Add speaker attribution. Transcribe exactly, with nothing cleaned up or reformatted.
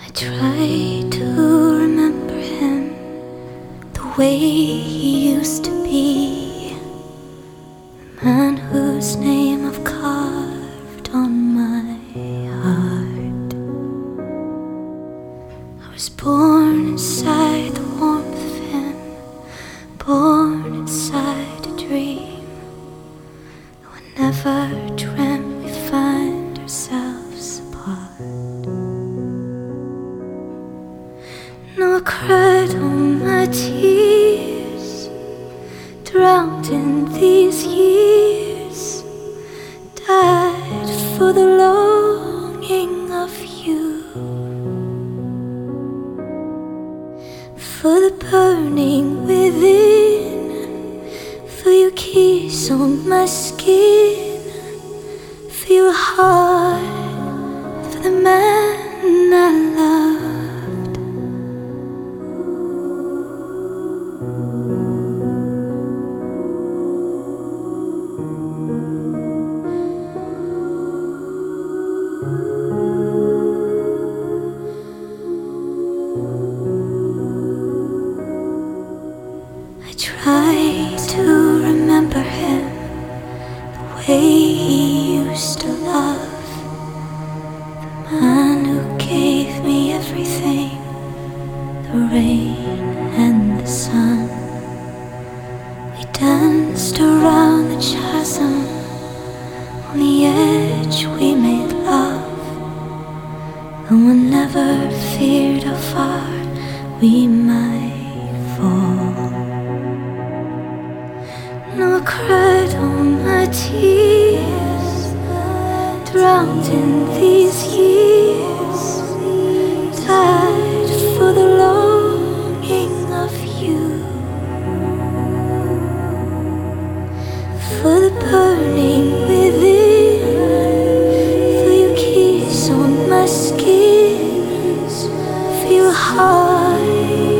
Speaker 1: I try to remember him the way he used to be, the man whose name I've carved on my heart. I was born inside the warmth of him, born inside a dream. Though I never dreamt we'd find ourselves apart. No, I cried all my tears, drowned in these years, died for the longing of you, for the burning within, for your kiss on my skin, for your heart, for the man I love. I try to remember him the way he used to love, the man who gave me everything, the rain and the sun. We danced around the chasm, on the edge we made love, and we never feared how far we might fall. No, I cried all my tears, drowned in these years, died for the longing of you, for the burning within, for your kiss on my skin, for your heart.